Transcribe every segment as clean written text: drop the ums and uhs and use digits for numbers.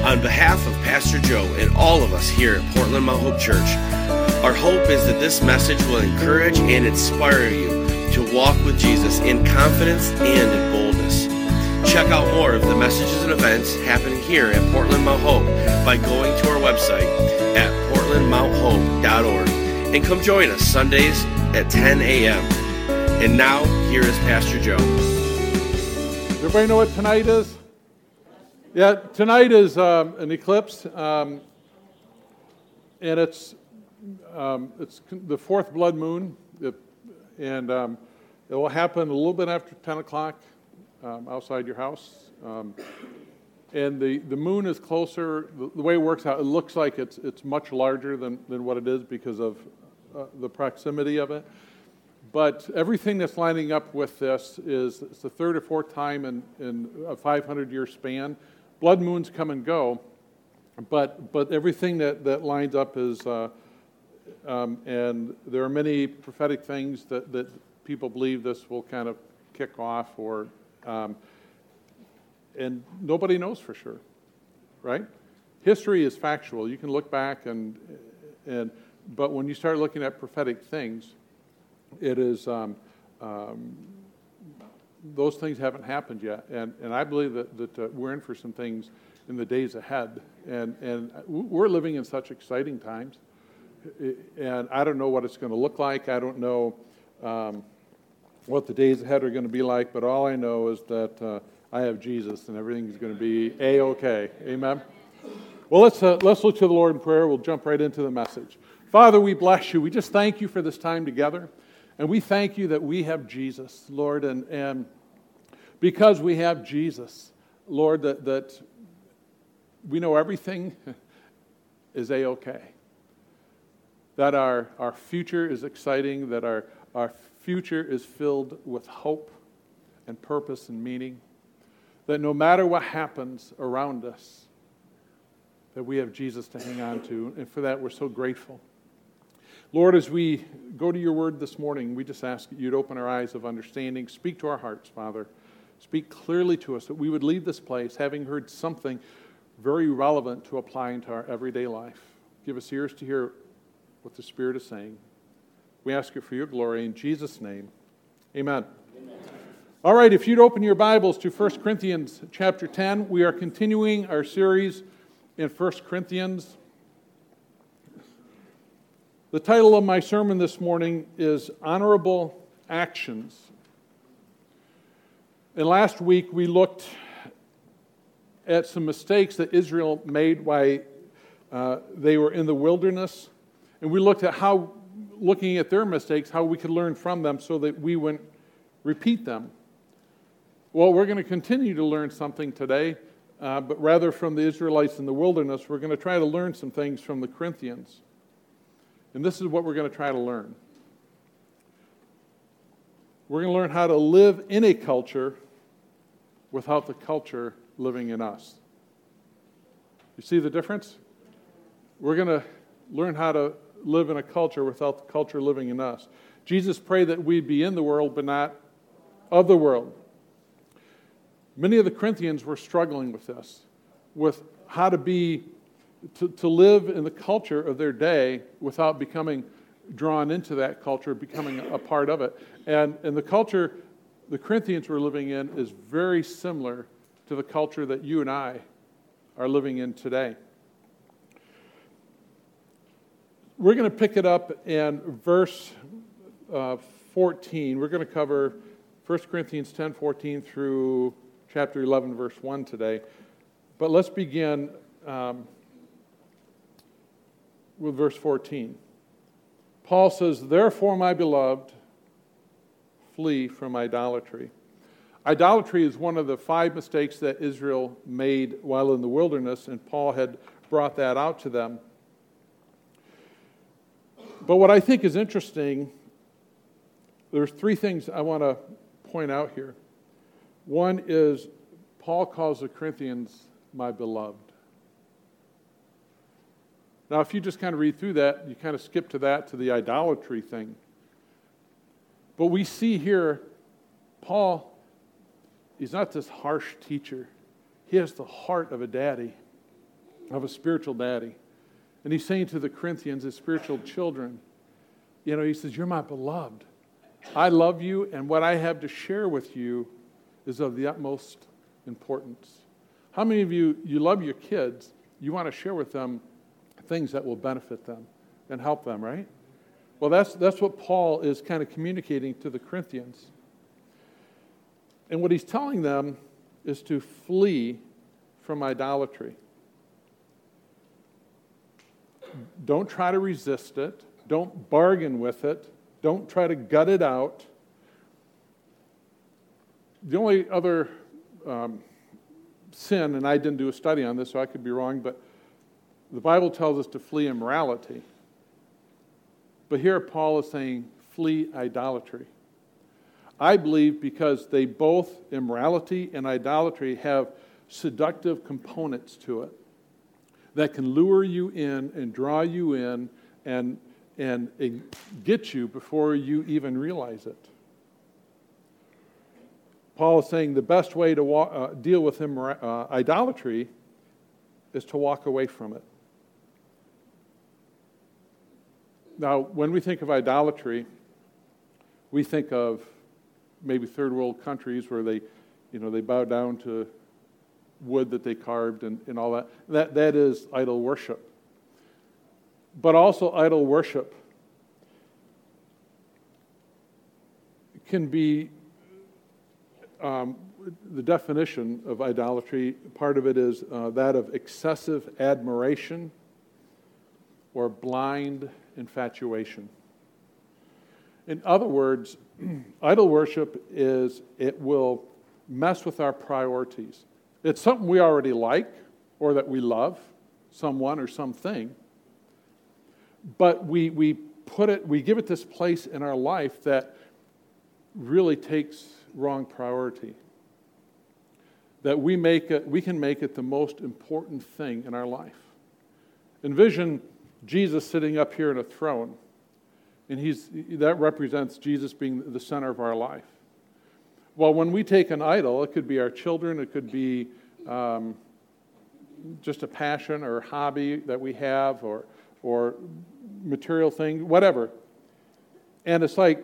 On behalf of Pastor Joe and all of us here at Portland Mount Hope Church, our hope is that this message will encourage and inspire you to walk with Jesus in confidence and in boldness. Check out more of the messages and events happening here at Portland Mount Hope by going to our website at portlandmounthope.org and come join us Sundays at 10 a.m. And now, here is Pastor Joe. Does everybody know what tonight is? Yeah, tonight is an eclipse, and it's the fourth blood moon, and it will happen a little bit after 10 o'clock outside your house. And the moon is closer. The way it works out, it looks like it's much larger than what it is because of the proximity of it. But everything that's lining up with this is it's the third or fourth time in a 500-year span. Blood moons come and go, but everything that lines up is, and there are many prophetic things that people believe this will kind of kick off, or and nobody knows for sure, right? History is factual. You can look back but when you start looking at prophetic things, it is those things haven't happened yet, and I believe that we're in for some things in the days ahead, and we're living in such exciting times, and I don't know what it's going to look like. I don't know what the days ahead are going to be like, but all I know is that I have Jesus, and everything's going to be A-okay. Amen? Well, let's look to the Lord in prayer. We'll jump right into the message. Father, we bless you. We just thank you for this time together. And we thank you that we have Jesus, Lord, and because we have Jesus, Lord, that we know everything is A-okay. That our future is exciting, that our future is filled with hope and purpose and meaning, that no matter what happens around us, that we have Jesus to hang on to, and for that we're so grateful. Lord, as we go to your word this morning, we just ask that you'd open our eyes of understanding. Speak to our hearts, Father. Speak clearly to us, that we would leave this place having heard something very relevant to apply into our everyday life. Give us ears to hear what the Spirit is saying. We ask it for your glory. In Jesus' name, amen. Amen. All right, if you'd open your Bibles to 1 Corinthians chapter 10, we are continuing our series in 1 Corinthians. The title of my sermon this morning is Honorable Actions. And last week we looked at some mistakes that Israel made while they were in the wilderness. And we looked at how, looking at their mistakes, how we could learn from them so that we wouldn't repeat them. Well, we're going to continue to learn something today, but rather from the Israelites in the wilderness, we're going to try to learn some things from the Corinthians. And this is what we're going to try to learn. We're going to learn how to live in a culture without the culture living in us. You see the difference? We're going to learn how to live in a culture without the culture living in us. Jesus prayed that we'd be in the world, but not of the world. Many of the Corinthians were struggling with this, with how to live in the culture of their day without becoming drawn into that culture, becoming a part of it. And the culture the Corinthians were living in is very similar to the culture that you and I are living in today. We're going to pick it up in verse 14. We're going to cover 1 Corinthians 10:14 through chapter 11, verse 1 today. But let's begin with verse 14. Paul says, "Therefore, my beloved, flee from idolatry." Idolatry is one of the 5 mistakes that Israel made while in the wilderness, and Paul had brought that out to them. But what I think is interesting, there's 3 things I want to point out here. One is Paul calls the Corinthians my beloved. Now, if you just kind of read through that, you kind of skip to the idolatry thing. But we see here, Paul, he's not this harsh teacher. He has the heart of a daddy. of a spiritual daddy. And he's saying to the Corinthians, his spiritual children, he says, you're my beloved. I love you, and what I have to share with you is of the utmost importance. How many of you love your kids? You want to share with them things that will benefit them and help them, right? Well, that's what Paul is kind of communicating to the Corinthians. And what he's telling them is to flee from idolatry. Don't try to resist it. Don't bargain with it. Don't try to gut it out. The only other sin, and I didn't do a study on this, so I could be wrong, but the Bible tells us to flee immorality. But here Paul is saying, flee idolatry. I believe because they both, immorality and idolatry, have seductive components to it that can lure you in and draw you in and get you before you even realize it. Paul is saying the best way to deal with idolatry is to walk away from it. Now, when we think of idolatry, we think of maybe third world countries where they bow down to wood that they carved and all that. That is idol worship. But also idol worship can be, the definition of idolatry, part of it is that of excessive admiration or blind infatuation. In other words, idol worship it will mess with our priorities. It's something we already like or that we love, someone or something, but we give it this place in our life that really takes wrong priority. That we can make it the most important thing in our life. Envision Jesus sitting up here in a throne, and that represents Jesus being the center of our life. Well, when we take an idol, it could be our children, it could be just a passion or hobby that we have, or material thing, whatever. And it's like,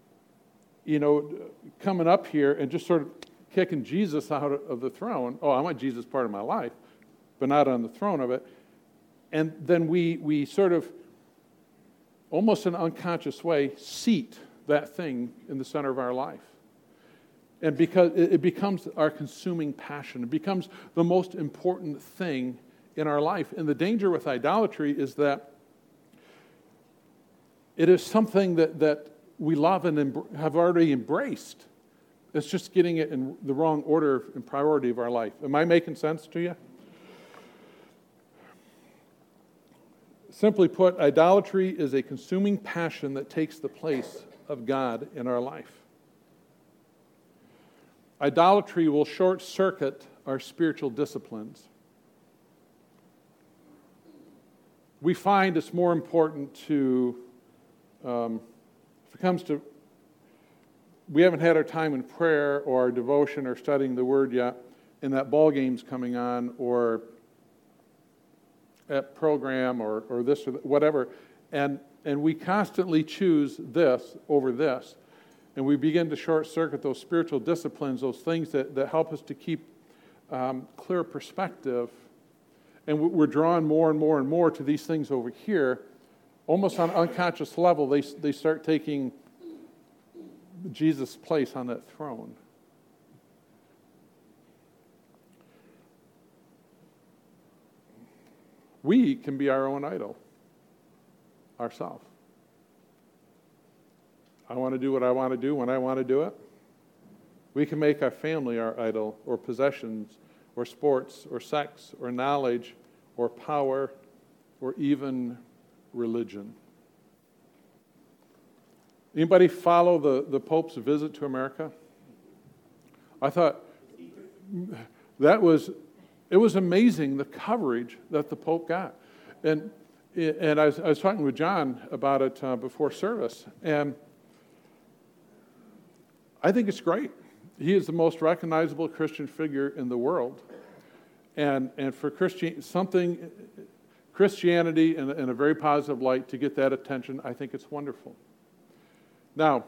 coming up here and just sort of kicking Jesus out of the throne. Oh, I want Jesus part of my life, but not on the throne of it. And then we sort of, almost in an unconscious way, seat that thing in the center of our life. And because it becomes our consuming passion. It becomes the most important thing in our life. And the danger with idolatry is that it is something that we love and have already embraced. It's just getting it in the wrong order and priority of our life. Am I making sense to you? Simply put, idolatry is a consuming passion that takes the place of God in our life. Idolatry will short-circuit our spiritual disciplines. We find it's more important to, if it comes to, we haven't had our time in prayer or our devotion or studying the Word yet, and that ball game's coming on, or at program, or this or that, whatever, and we constantly choose this over this, and we begin to short-circuit those spiritual disciplines, those things that help us to keep clear perspective, and we're drawn more and more and more to these things over here. Almost on an unconscious level, they start taking Jesus' place on that throne. We can be our own idol, ourselves. I want to do what I want to do when I want to do it. We can make our family our idol, or possessions, or sports, or sex, or knowledge, or power, or even religion. Anybody follow the Pope's visit to America? I thought it was amazing, the coverage that the Pope got. And I was talking with John about it before service, and I think it's great. He is the most recognizable Christian figure in the world. and for Christianity in a very positive light to get that attention, I think it's wonderful. Now,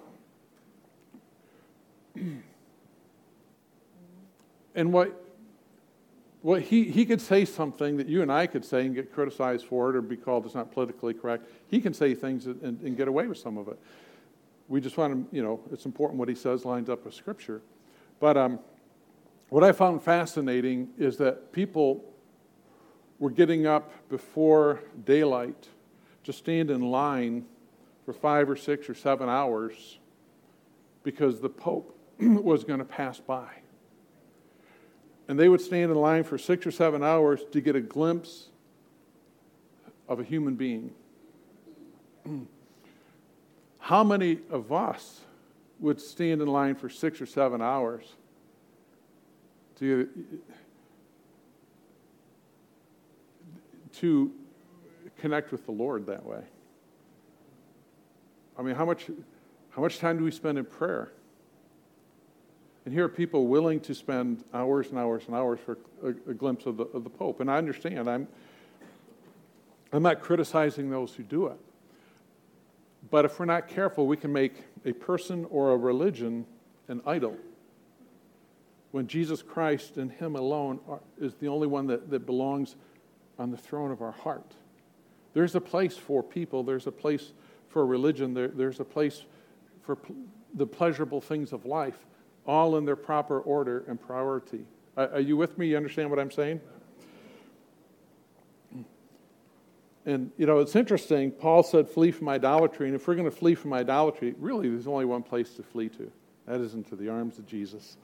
and what he could say something that you and I could say and get criticized for it or be called it's not politically correct. He can say things and get away with some of it. We just want to, it's important what he says lines up with Scripture. But what I found fascinating is that people were getting up before daylight to stand in line for 5 or 6 or 7 hours because the Pope was going to pass by. And they would stand in line for 6 or 7 hours to get a glimpse of a human being. How many of us would stand in line for 6 or 7 hours to connect with the Lord that way? I mean, how much time do we spend in prayer? And here are people willing to spend hours and hours and hours for a glimpse of the Pope. And I understand. I'm not criticizing those who do it. But if we're not careful, we can make a person or a religion an idol, when Jesus Christ and Him alone is the only one that belongs on the throne of our heart. There's a place for people. There's a place for religion. There's a place for the pleasurable things of life, all in their proper order and priority. Are you with me? You understand what I'm saying? And, it's interesting. Paul said, flee from idolatry. And if we're going to flee from idolatry, really there's only one place to flee to. That is into the arms of Jesus.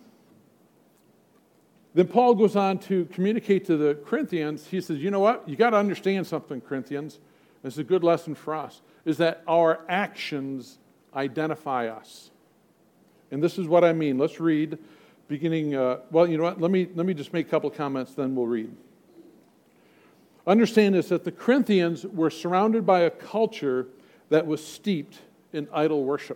Then Paul goes on to communicate to the Corinthians. He says, you know what? You got to understand something, Corinthians. This is a good lesson for us, is that our actions identify us. And this is what I mean. Let's read, beginning, well, you know what? Let me just make a couple of comments, then we'll read. Understand this, that the Corinthians were surrounded by a culture that was steeped in idol worship,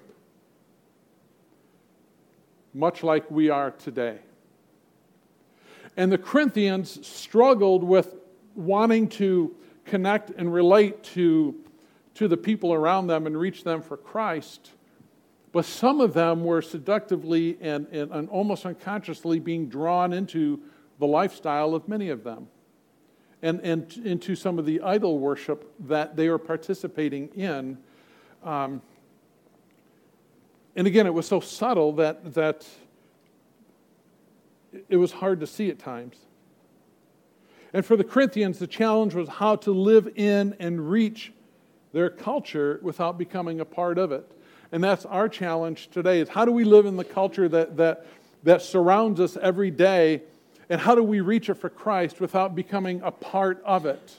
much like we are today. And the Corinthians struggled with wanting to connect and relate to the people around them and reach them for Christ. But some of them were seductively and almost unconsciously being drawn into the lifestyle of many of them and into some of the idol worship that they were participating in. And again, it was so subtle that it was hard to see at times. And for the Corinthians, the challenge was how to live in and reach their culture without becoming a part of it. And that's our challenge today, is how do we live in the culture that surrounds us every day, and how do we reach it for Christ without becoming a part of it?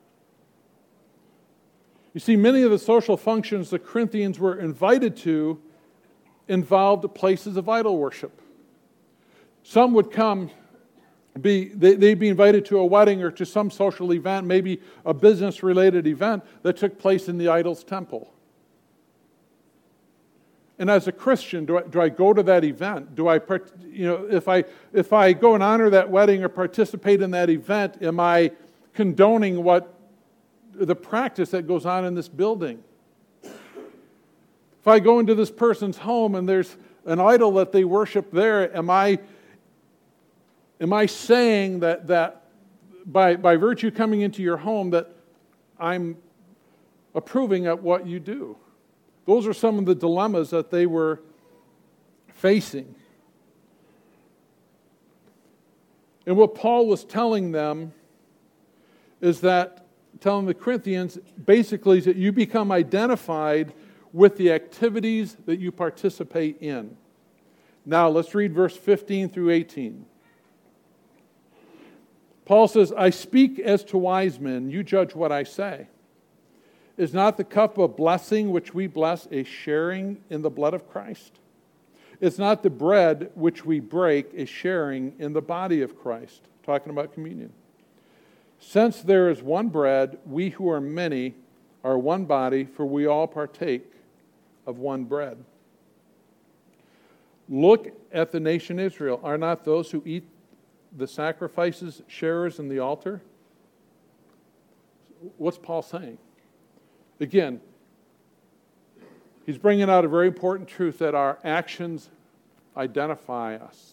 You see, many of the social functions the Corinthians were invited to involved places of idol worship. Some would they'd be invited to a wedding or to some social event, maybe a business-related event that took place in the idol's temple. And as a Christian, do I go to that event? Do I, if I go and honor that wedding or participate in that event, am I condoning the practice that goes on in this building? If I go into this person's home and there's an idol that they worship there, am I saying that by virtue coming into your home that I'm approving of what you do? Those are some of the dilemmas that they were facing. And what Paul was telling them is telling the Corinthians, basically, is that you become identified with the activities that you participate in. Now, let's read verse 15 through 18. Paul says, I speak as to wise men, you judge what I say. Is not the cup of blessing which we bless a sharing in the blood of Christ? Is not the bread which we break a sharing in the body of Christ? Talking about communion. Since there is one bread, we who are many are one body, for we all partake of one bread. Look at the nation Israel. Are not those who eat the sacrifices, sharers, and the altar. What's Paul saying? Again, he's bringing out a very important truth that our actions identify us.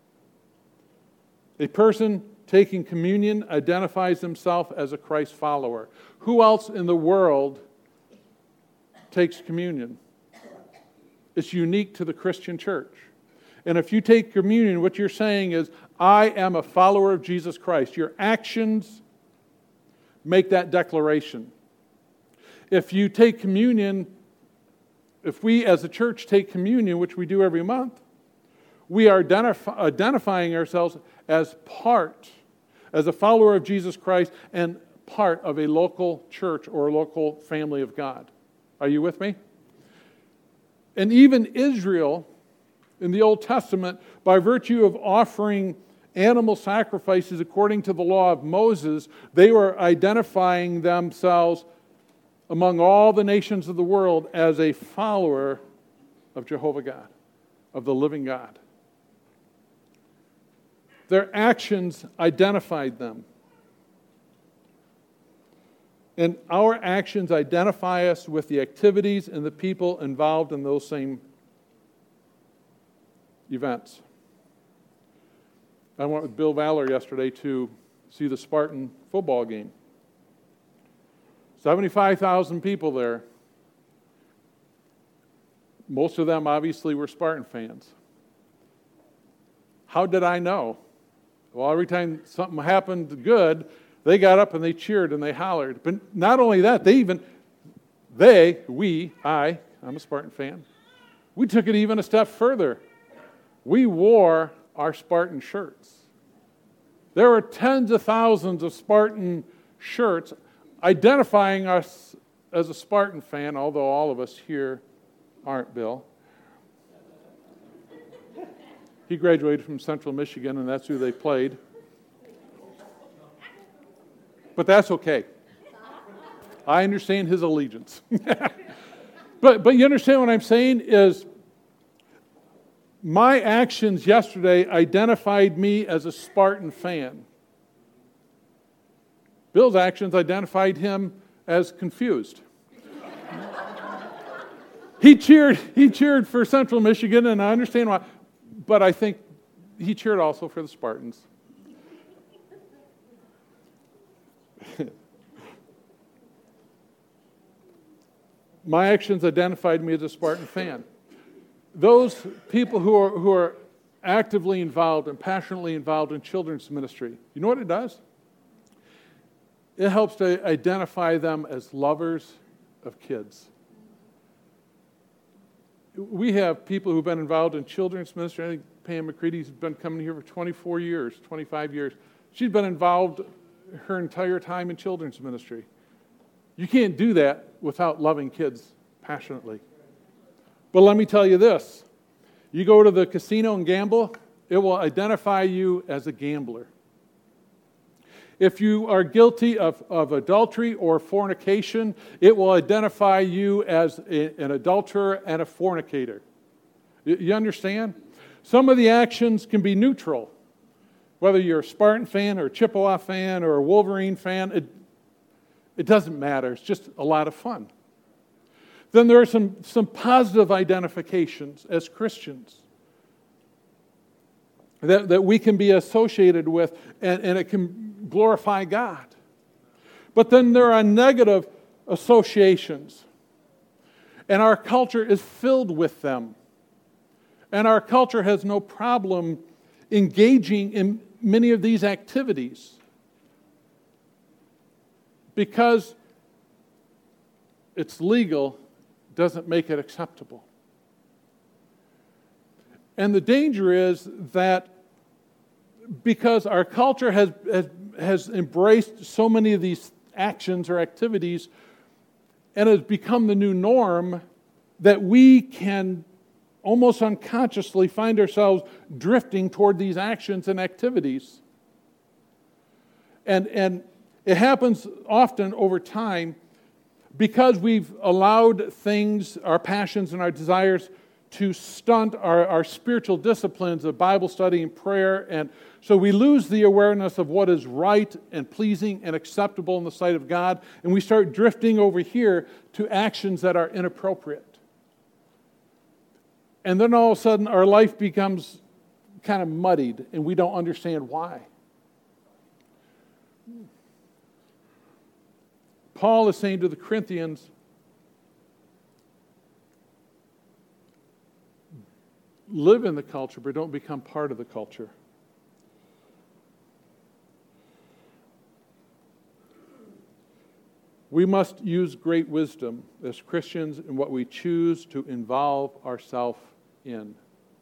A person taking communion identifies himself as a Christ follower. Who else in the world takes communion? It's unique to the Christian church. And if you take communion, what you're saying is, I am a follower of Jesus Christ. Your actions make that declaration. If you take communion, if we as a church take communion, which we do every month, we are identifying ourselves as a follower of Jesus Christ and part of a local church or a local family of God. Are you with me? And even Israel, in the Old Testament, by virtue of offering animal sacrifices according to the law of Moses, they were identifying themselves among all the nations of the world as a follower of Jehovah God, of the living God. Their actions identified them. And our actions identify us with the activities and the people involved in those same events. I went with Bill Valor yesterday to see the Spartan football game. 75,000 people there. Most of them obviously were Spartan fans. How did I know? Well, every time something happened good, they got up and they cheered and they hollered. But not only that, I'm a Spartan fan, we took it even a step further. We wore our Spartan shirts. There were tens of thousands of Spartan shirts identifying us as a Spartan fan, although all of us here aren't, Bill. He graduated from Central Michigan, and that's who they played. But that's okay. I understand his allegiance. But you understand what I'm saying is my actions yesterday identified me as a Spartan fan. Bill's actions identified him as confused. He cheered for Central Michigan, and I understand why. But I think he cheered also for the Spartans. My actions identified me as a Spartan fan. Those people who are actively involved and passionately involved in children's ministry, you know what it does? It helps to identify them as lovers of kids. We have people who've been involved in children's ministry. I think Pam McCready's been coming here for 24 years, 25 years. She's been involved her entire time in children's ministry. You can't do that without loving kids passionately. But let me tell you this. You go to the casino and gamble, it will identify you as a gambler. If you are guilty of adultery or fornication, it will identify you as an adulterer and a fornicator. You understand? Some of the actions can be neutral. Whether you're a Spartan fan or a Chippewa fan or a Wolverine fan, it doesn't matter. It's just a lot of fun. Then there are some positive identifications as Christians that we can be associated with, and it can glorify God. But then there are negative associations, and our culture is filled with them. And our culture has no problem engaging in many of these activities because it's legal doesn't make it acceptable. And the danger is that because our culture has embraced so many of these actions or activities and has become the new norm, that we can almost unconsciously find ourselves drifting toward these actions and activities. And it happens often over time because we've allowed things, our passions and our desires, to stunt our spiritual disciplines of Bible study and prayer. And so we lose the awareness of what is right and pleasing and acceptable in the sight of God. And we start drifting over here to actions that are inappropriate. And then all of a sudden our life becomes kind of muddied and we don't understand why. Paul is saying to the Corinthians, live in the culture, but don't become part of the culture. We must use great wisdom as Christians in what we choose to involve ourselves in.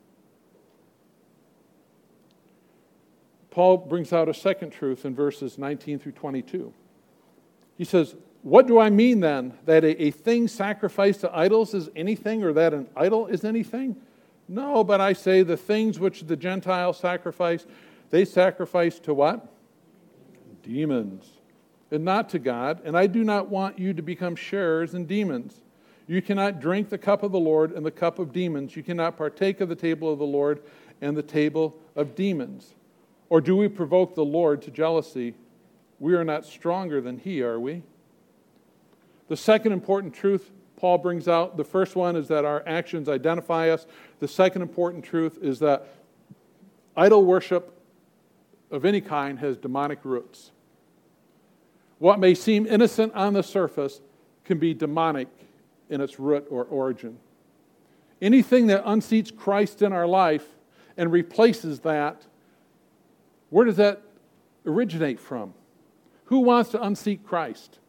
Paul brings out a second truth in verses 19 through 22. He says, what do I mean then? That a thing sacrificed to idols is anything, or that an idol is anything? No, but I say the things which the Gentiles sacrifice, they sacrifice to what? Demons, and not to God. And I do not want you to become sharers in demons. You cannot drink the cup of the Lord and the cup of demons. You cannot partake of the table of the Lord and the table of demons. Or do we provoke the Lord to jealousy? We are not stronger than He, are we? The second important truth Paul brings out, the first one is that our actions identify us. The second important truth is that idol worship of any kind has demonic roots. What may seem innocent on the surface can be demonic in its root or origin. Anything that unseats Christ in our life and replaces that, where does that originate from? Who wants to unseat Christ?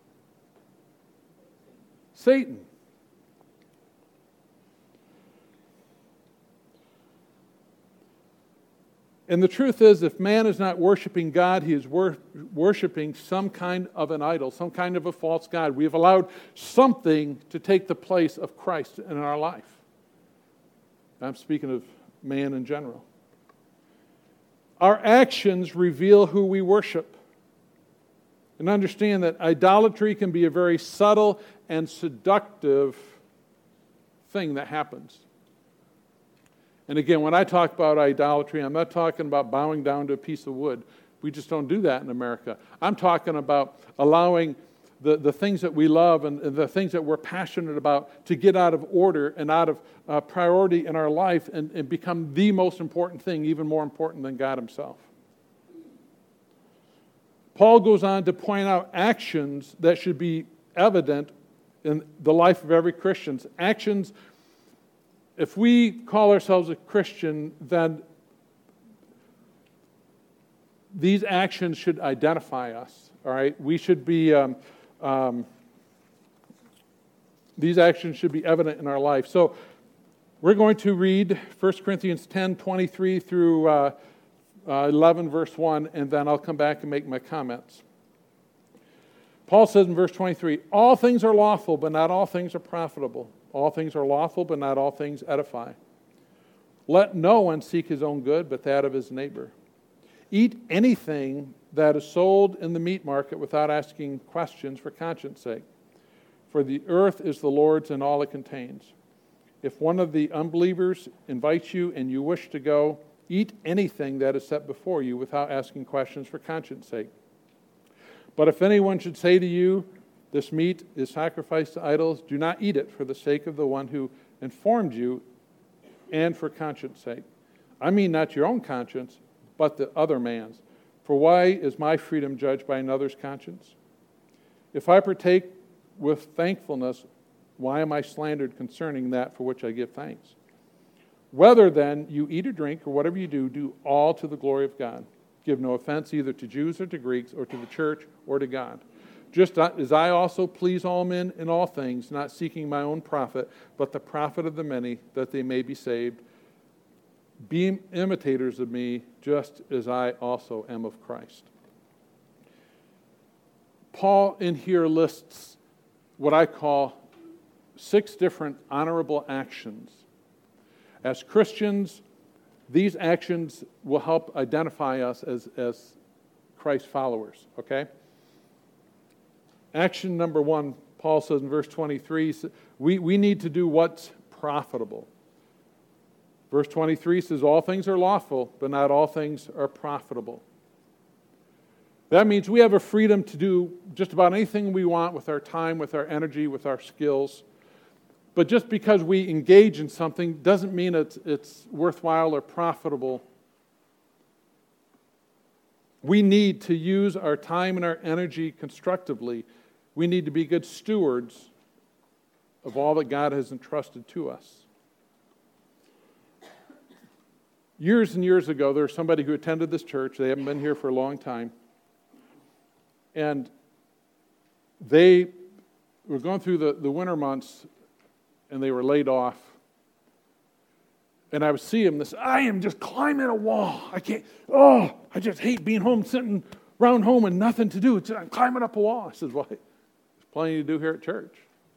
Satan. And the truth is, if man is not worshiping God, he is worshiping some kind of an idol, some kind of a false god. We have allowed something to take the place of Christ in our life. I'm speaking of man in general. Our actions reveal who we worship. And understand that idolatry can be a very subtle and seductive thing that happens. And again, when I talk about idolatry, I'm not talking about bowing down to a piece of wood. We just don't do that in America. I'm talking about allowing the things that we love and the things that we're passionate about to get out of order and out of priority in our life and become the most important thing, even more important than God Himself. Paul goes on to point out actions that should be evident in the life of every Christian. Actions, if we call ourselves a Christian, then these actions should identify us, all right? We should be, these actions should be evident in our life. So we're going to read 1 Corinthians 10, 23 through 11, verse 1, and then I'll come back and make my comments. Paul says in verse 23, all things are lawful, but not all things are profitable. All things are lawful, but not all things edify. Let no one seek his own good, but that of his neighbor. Eat anything that is sold in the meat market without asking questions for conscience sake. For the earth is the Lord's and all it contains. If one of the unbelievers invites you and you wish to go, eat anything that is set before you without asking questions for conscience sake. But if anyone should say to you, this meat is sacrificed to idols, do not eat it for the sake of the one who informed you and for conscience sake. I mean not your own conscience, but the other man's. For why is my freedom judged by another's conscience? If I partake with thankfulness, why am I slandered concerning that for which I give thanks? Whether then you eat or drink or whatever you do, do all to the glory of God. Give no offense either to Jews or to Greeks or to the church or to God. Just as I also please all men in all things, not seeking my own profit, but the profit of the many, that they may be saved. Be imitators of me, just as I also am of Christ. Paul in here lists what I call 6 different honorable actions. As Christians, these actions will help identify us as Christ followers, okay? Action number 1, Paul says in verse 23, we need to do what's profitable. Verse 23 says, all things are lawful, but not all things are profitable. That means we have a freedom to do just about anything we want with our time, with our energy, with our skills. But just because we engage in something doesn't mean it's worthwhile or profitable. We need to use our time and our energy constructively. We need to be good stewards of all that God has entrusted to us. Years and years ago, there was somebody who attended this church. They haven't been here for a long time. And they were going through the winter months, and they were laid off. And I would see them, I am just climbing a wall. I just hate being home, sitting around home and nothing to do. I'm climbing up a wall. I said, well, there's plenty to do here at church.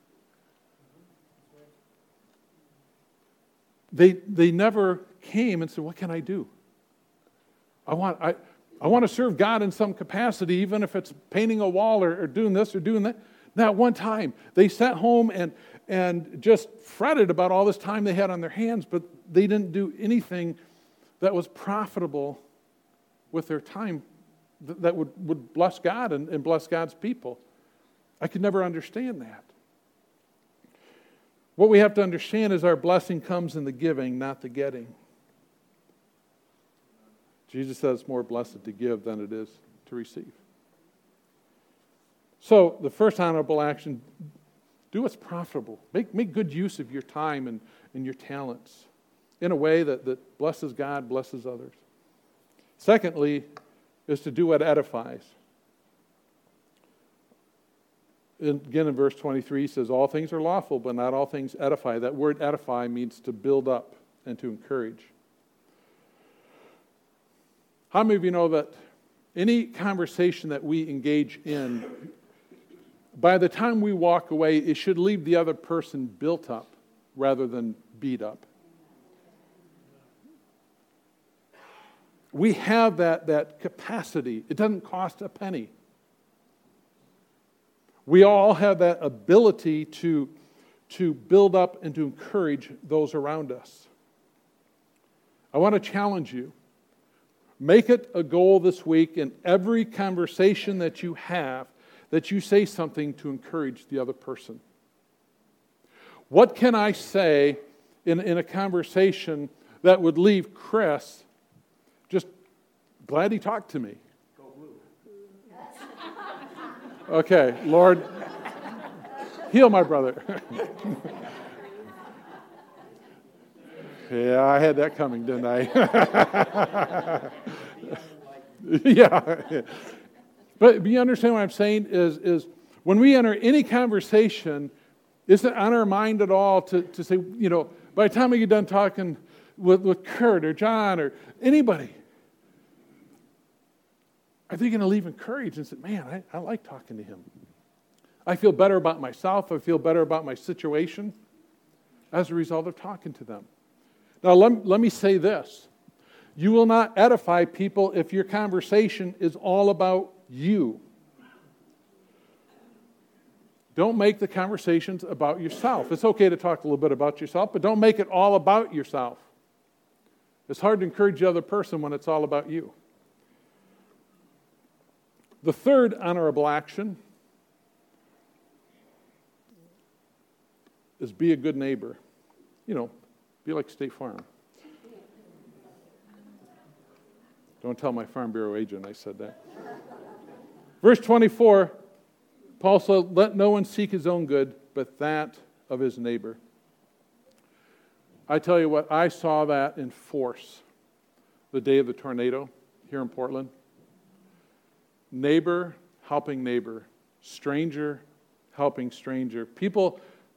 They never came and said, what can I do? I want to serve God in some capacity, even if it's painting a wall or doing this or doing that. Not one time. They sat home and just fretted about all this time they had on their hands, but they didn't do anything that was profitable with their time that would bless God and bless God's people. I could never understand that. What we have to understand is our blessing comes in the giving, not the getting. Jesus says it's more blessed to give than it is to receive. So the first honorable action, do what's profitable. Make good use of your time and your talents in a way that blesses God, blesses others. Secondly, is to do what edifies. Again, in verse 23, he says, all things are lawful, but not all things edify. That word edify means to build up and to encourage. How many of you know that any conversation that we engage in, by the time we walk away, it should leave the other person built up rather than beat up? We have that capacity. It doesn't cost a penny. We all have that ability to build up and to encourage those around us. I want to challenge you. Make it a goal this week in every conversation that you have that you say something to encourage the other person. What can I say in a conversation that would leave Chris just glad he talked to me? Okay, Lord, heal my brother. Yeah, I had that coming, didn't I? Yeah. But you understand what I'm saying is when we enter any conversation, is it on our mind at all to say, by the time we get done talking with Kurt or John or anybody, are they going to leave encouraged and say, man, I like talking to him. I feel better about myself. I feel better about my situation as a result of talking to them. Now, let me say this. You will not edify people if your conversation is all about you. Don't make the conversations about yourself. It's okay to talk a little bit about yourself, but don't make it all about yourself. It's hard to encourage the other person when it's all about you. The third honorable action is be a good neighbor. Be like State Farm. Don't tell my Farm Bureau agent I said that. Verse 24, Paul said, let no one seek his own good, but that of his neighbor. I tell you what, I saw that in force the day of the tornado here in Portland. Neighbor helping neighbor, stranger helping stranger. People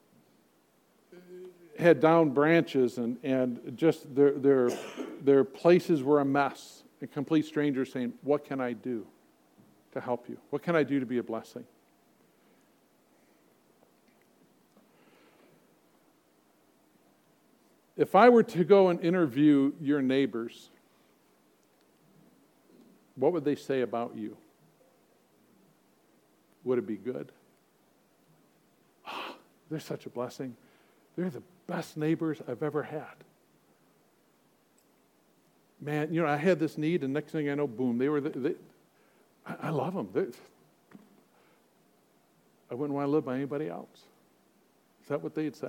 had down branches and just their places were a mess. And complete strangers saying, what can I do to help you? What can I do to be a blessing? If I were to go and interview your neighbors, what would they say about you? Would it be good? Oh, they're such a blessing. They're the best neighbors I've ever had. man, I had this need, and next thing I know, boom, I love them. I wouldn't want to live by anybody else. Is that what they'd say?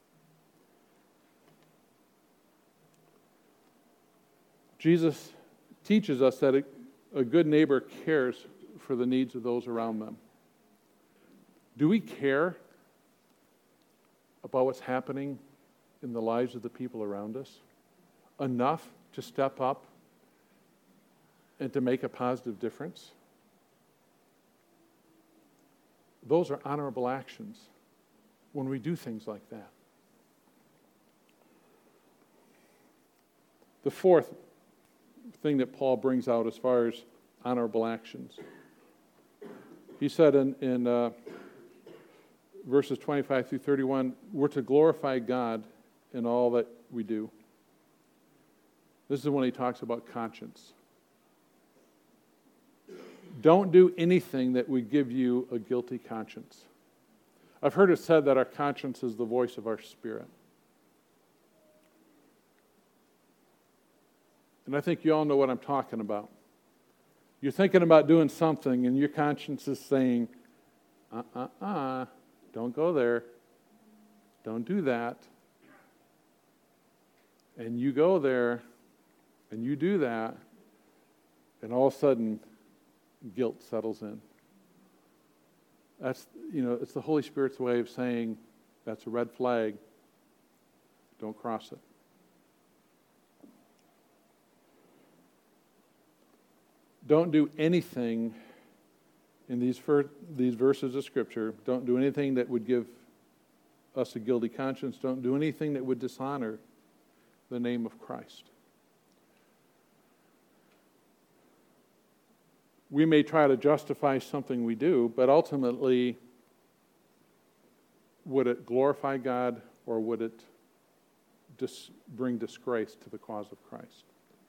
Jesus teaches us that a good neighbor cares for the needs of those around them. Do we care about what's happening in the lives of the people around us enough to step up and to make a positive difference? Those are honorable actions when we do things like that. The fourth thing that Paul brings out as far as honorable actions, he said in verses 25 through 31, we're to glorify God in all that we do. This is when he talks about conscience. Don't do anything that would give you a guilty conscience. I've heard it said that our conscience is the voice of our spirit. And I think you all know what I'm talking about. You're thinking about doing something and your conscience is saying, don't go there. Don't do that. And you go there and you do that, and all of a sudden, guilt settles in. That's, it's the Holy Spirit's way of saying that's a red flag. Don't cross it. Don't do anything in these verses of Scripture. Don't do anything that would give us a guilty conscience. Don't do anything that would dishonor the name of Christ. We may try to justify something we do, but ultimately, would it glorify God or would it bring disgrace to the cause of Christ?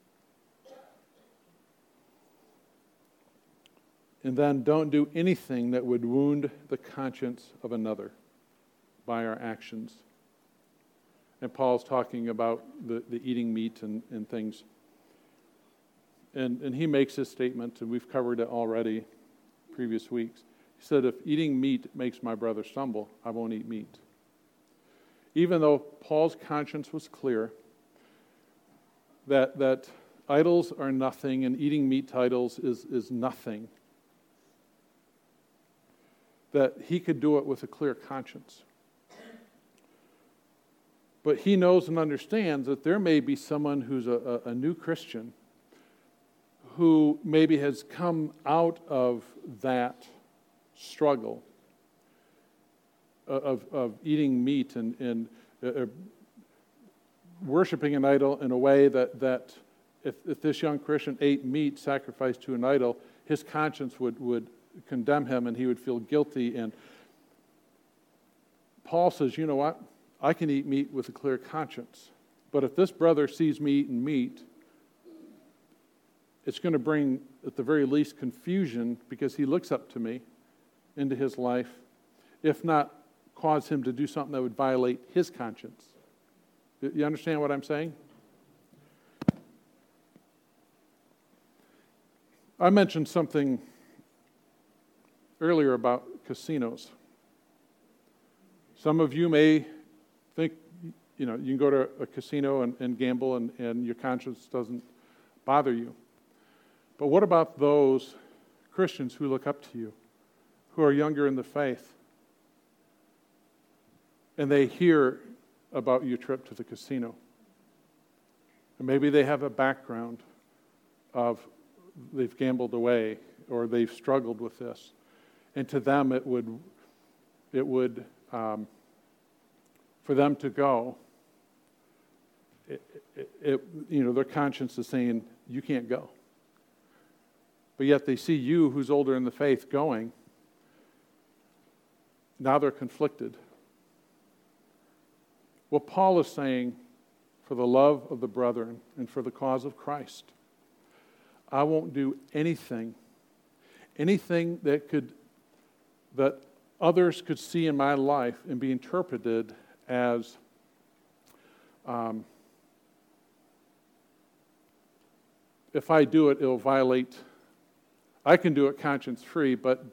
And then don't do anything that would wound the conscience of another by our actions. And Paul's talking about the eating meat and things. And he makes this statement, and we've covered it already previous weeks. He said, if eating meat makes my brother stumble, I won't eat meat. Even though Paul's conscience was clear that idols are nothing and eating meat to idols is nothing, that he could do it with a clear conscience. But he knows and understands that there may be someone who's a new Christian who maybe has come out of that struggle of eating meat and worshiping an idol in a way that if this young Christian ate meat sacrificed to an idol, his conscience would condemn him and he would feel guilty. And Paul says, you know what? I can eat meat with a clear conscience. But if this brother sees me eating meat, it's going to bring, at the very least, confusion because he looks up to me into his life, if not cause him to do something that would violate his conscience. You understand what I'm saying? I mentioned something earlier about casinos. Some of you may think, you can go to a casino and gamble and your conscience doesn't bother you. But what about those Christians who look up to you, who are younger in the faith, and they hear about your trip to the casino? And maybe they have a background of they've gambled away or they've struggled with this. And to them it would for them to go, their conscience is saying, you can't go. But yet they see you, who's older in the faith, going. Now they're conflicted. What Paul is saying, for the love of the brethren and for the cause of Christ, I won't do anything that others could see in my life and be interpreted as if I do it, it'll violate. I can do it conscience-free, but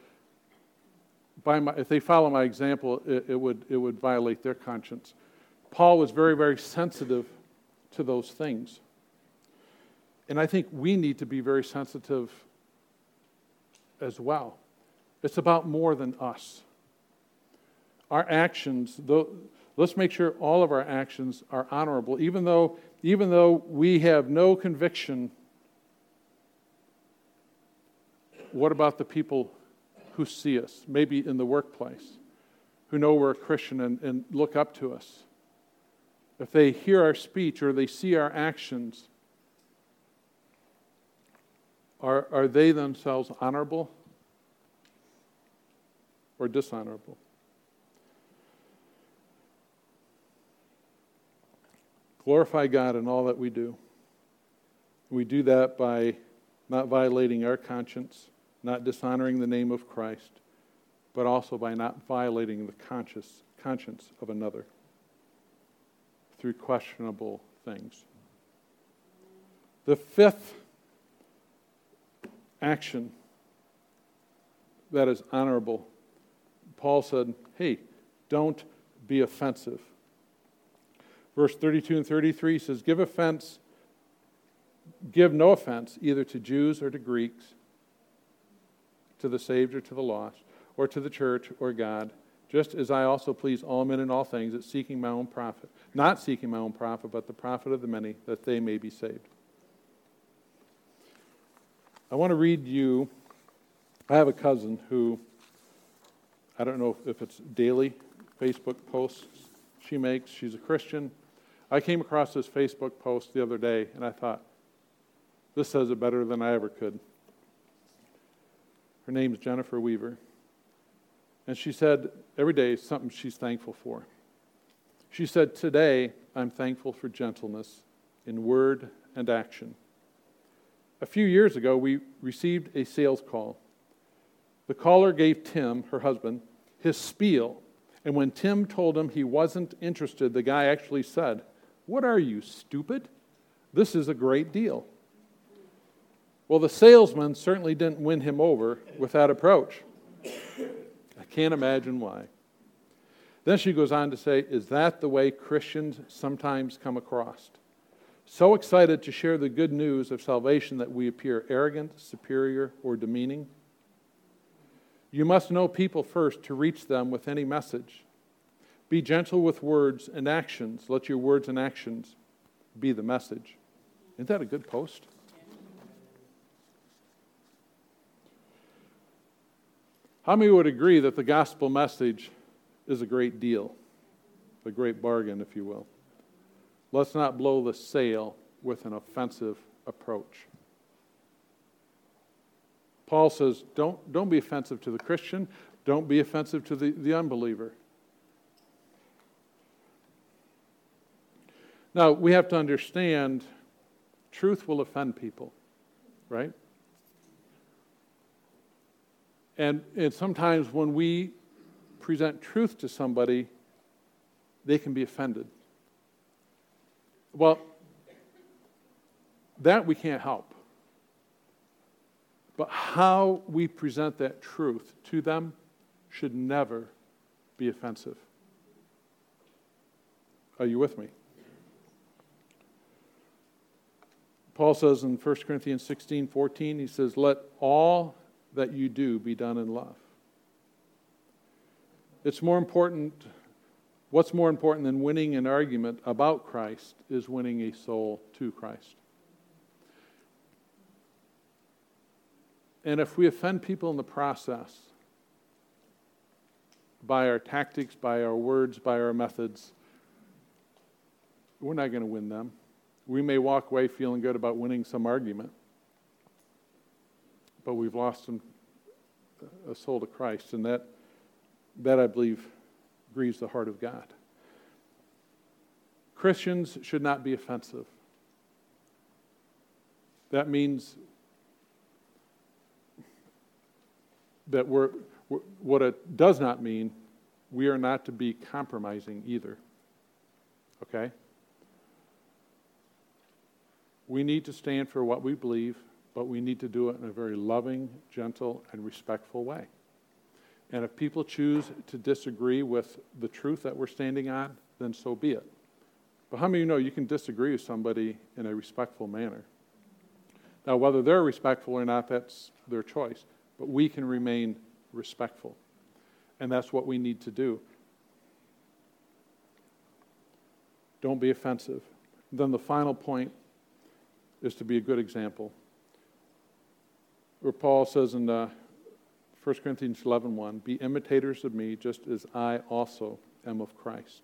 if they follow my example, it would violate their conscience. Paul was very, very sensitive to those things. And I think we need to be very sensitive as well. It's about more than us. Our actions, let's make sure all of our actions are honorable, even though we have no conviction. What about the people who see us, maybe in the workplace, who know we're a Christian and look up to us? If they hear our speech or they see our actions, are they themselves honorable or dishonorable? Glorify God in all that we do. We do that by not violating our conscience, not dishonoring the name of Christ, but also by not violating the conscience of another through questionable things. The fifth action that is honorable, Paul said, hey, don't be offensive. Verse 32 and 33 says, give no offense either to Jews or to Greeks, to the saved or to the lost, or to the church or God, just as I also please all men in all things, not seeking my own profit, but the profit of the many, that they may be saved. I want to read you, I have a cousin who, I don't know if it's daily Facebook posts she makes. She's a Christian. I came across this Facebook post the other day, and I thought, this says it better than I ever could. Her name is Jennifer Weaver. And she said, every day is something she's thankful for. She said, today I'm thankful for gentleness in word and action. A few years ago, we received a sales call. The caller gave Tim, her husband, his spiel. And when Tim told him he wasn't interested, the guy actually said, "What are you, stupid? This is a great deal." Well, the salesman certainly didn't win him over with that approach. I can't imagine why. Then she goes on to say, is that the way Christians sometimes come across? So excited to share the good news of salvation that we appear arrogant, superior, or demeaning? You must know people first to reach them with any message. Be gentle with words and actions. Let your words and actions be the message. Isn't that a good post? How many would agree that the gospel message is a great deal, a great bargain, if you will? Let's not blow the sail with an offensive approach. Paul says, don't be offensive to the Christian. Don't be offensive to the unbeliever. Now, we have to understand, truth will offend people, right? And sometimes when we present truth to somebody, they can be offended. Well, that we can't help. But how we present that truth to them should never be offensive. Are you with me? Paul says in 1 Corinthians 16:14, he says, let all that you do be done in love. What's more important than winning an argument about Christ is winning a soul to Christ. And if we offend people in the process, by our tactics, by our words, by our methods, we're not going to win them. We may walk away feeling good about winning some argument, but we've lost a soul to Christ, and that I believe grieves the heart of God. Christians should not be offensive. That means that what it does not mean, we are not to be compromising either. Okay? We need to stand for what we believe, but we need to do it in a very loving, gentle, and respectful way. And if people choose to disagree with the truth that we're standing on, then so be it. But how many of you know you can disagree with somebody in a respectful manner? Now, whether they're respectful or not, that's their choice. But we can remain respectful. And that's what we need to do. Don't be offensive. Then the final point is to be a good example. Where Paul says in 1 Corinthians 11:1, be imitators of me just as I also am of Christ.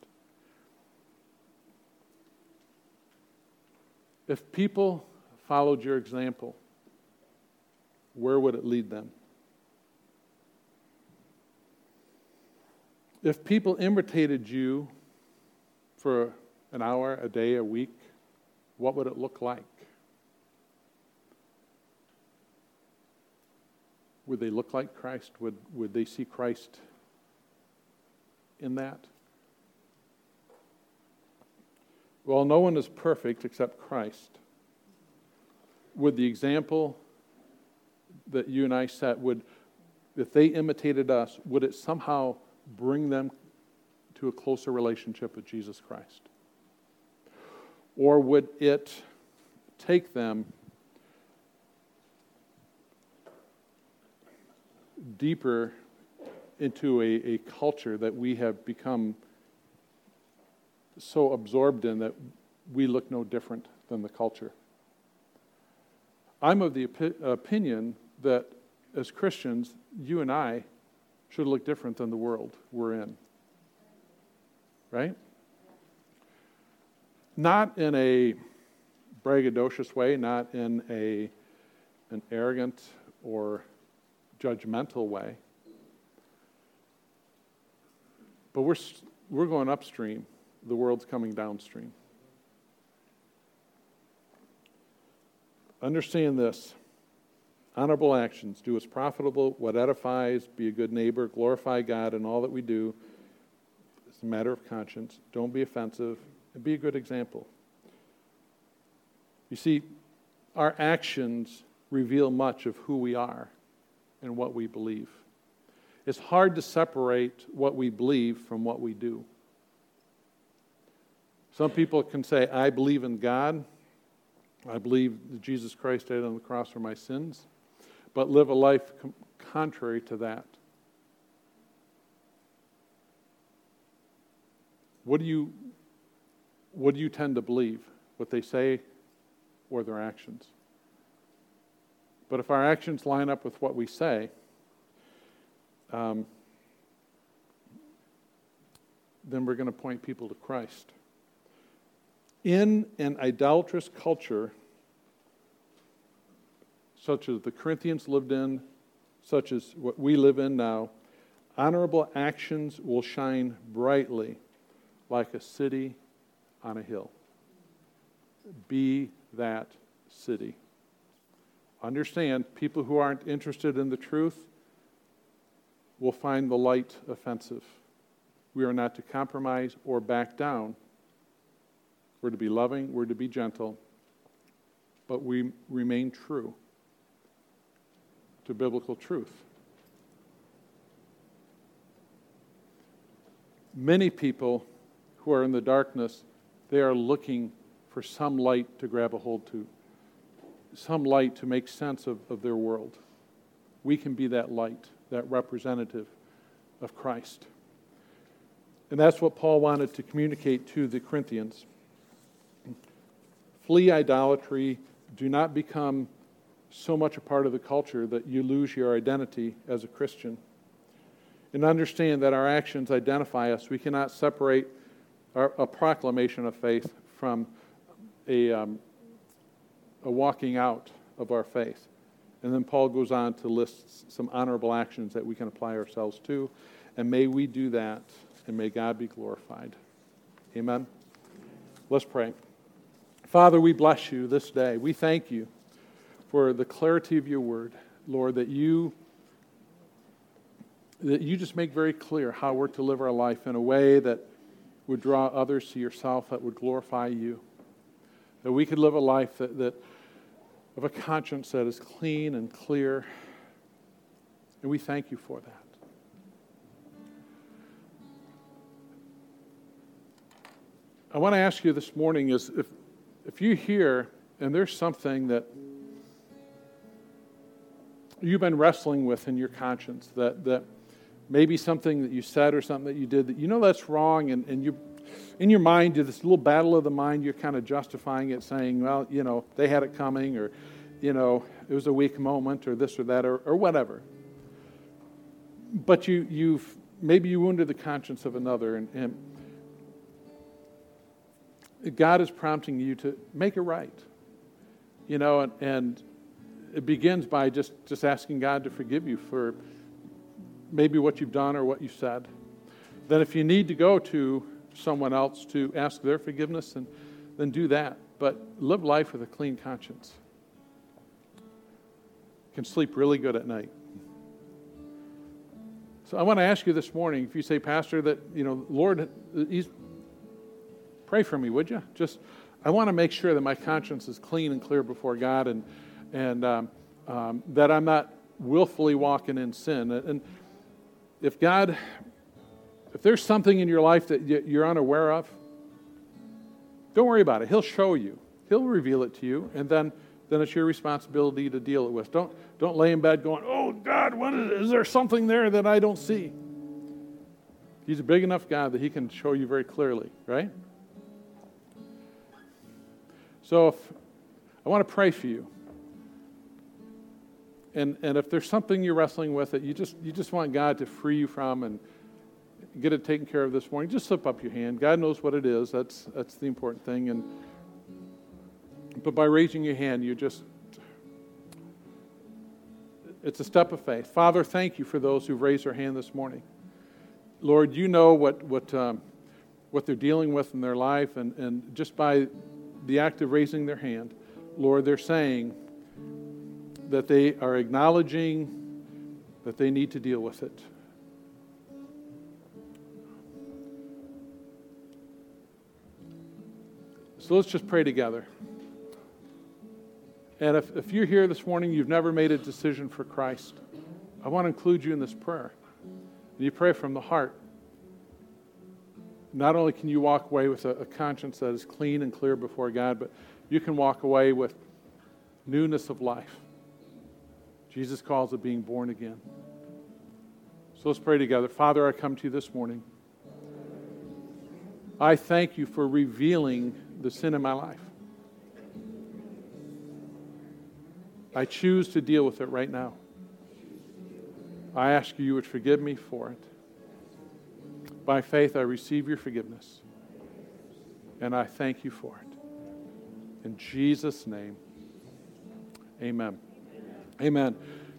If people followed your example, where would it lead them? If people imitated you for an hour, a day, a week, what would it look like? Would they look like Christ? Would they see Christ in that? Well, no one is perfect except Christ. Would the example that you and I set, if they imitated us, would it somehow bring them to a closer relationship with Jesus Christ? Or would it take them deeper into a culture that we have become so absorbed in that we look no different than the culture? I'm of the opinion that as Christians, you and I should look different than the world we're in. Right? Not in a braggadocious way, not in an arrogant or judgmental way. But we're going upstream. The world's coming downstream. Understand this. Honorable actions. Do what's profitable, what edifies, be a good neighbor, glorify God in all that we do. It's a matter of conscience. Don't be offensive, and be a good example. You see, our actions reveal much of who we are and what we believe. It's hard to separate what we believe from what we do. Some people can say, I believe in God. I believe that Jesus Christ died on the cross for my sins, but live a life contrary to that. What do you tend to believe? What they say or their actions? But if our actions line up with what we say, then we're going to point people to Christ. In an idolatrous culture, such as the Corinthians lived in, such as what we live in now, honorable actions will shine brightly like a city on a hill. Be that city. Understand, people who aren't interested in the truth will find the light offensive. We are not to compromise or back down. We're to be loving, we're to be gentle, but we remain true to biblical truth. Many people who are in the darkness, they are looking for some light to grab a hold to, some light to make sense of their world. We can be that light, that representative of Christ. And that's what Paul wanted to communicate to the Corinthians. Flee idolatry. Do not become so much a part of the culture that you lose your identity as a Christian. And understand that our actions identify us. We cannot separate a proclamation of faith from a walking out of our faith. And then Paul goes on to list some honorable actions that we can apply ourselves to. And may we do that, and may God be glorified. Amen. Let's pray. Father, we bless you this day. We thank you for the clarity of your word, Lord, that you just make very clear how we're to live our life in a way that would draw others to yourself, that would glorify you. that we could live a life that of a conscience that is clean and clear. And we thank you for that. I want to ask you this morning is if you hear and there's something that you've been wrestling with in your conscience, that maybe something that you said or something that you did that you know that's wrong, and you in your mind, you this little battle of the mind, you're kind of justifying it, saying, well, they had it coming, or, it was a weak moment, or this or that, or whatever. But maybe you wounded the conscience of another, and God is prompting you to make it right. And it begins by just asking God to forgive you for maybe what you've done or what you said. Then if you need to go to someone else to ask their forgiveness, and then do that. But live life with a clean conscience. You can sleep really good at night. So I want to ask you this morning, if you say, Pastor, that, Lord, pray for me, would you? I want to make sure that my conscience is clean and clear before God, and that I'm not willfully walking in sin. And if there's something in your life that you're unaware of, don't worry about it. He'll show you. He'll reveal it to you, and then it's your responsibility to deal it with. Don't lay in bed going, oh, God, what is there something there that I don't see? He's a big enough God that he can show you very clearly, right? So I want to pray for you. And if there's something you're wrestling with that you just want God to free you from and get it taken care of this morning, just slip up your hand. God knows what it is. That's the important thing. But by raising your hand, it's a step of faith. Father, thank you for those who've raised their hand this morning. Lord, you know what they're dealing with in their life, and just by the act of raising their hand, Lord, they're saying that they are acknowledging that they need to deal with it. So let's just pray together. And if you're here this morning, you've never made a decision for Christ, I want to include you in this prayer. And you pray from the heart. Not only can you walk away with a conscience that is clean and clear before God, but you can walk away with newness of life. Jesus calls it being born again. So let's pray together. Father, I come to you this morning. I thank you for revealing the sin in my life. I choose to deal with it right now. I ask you would forgive me for it. By faith, I receive your forgiveness. And I thank you for it. In Jesus' name, amen. Amen.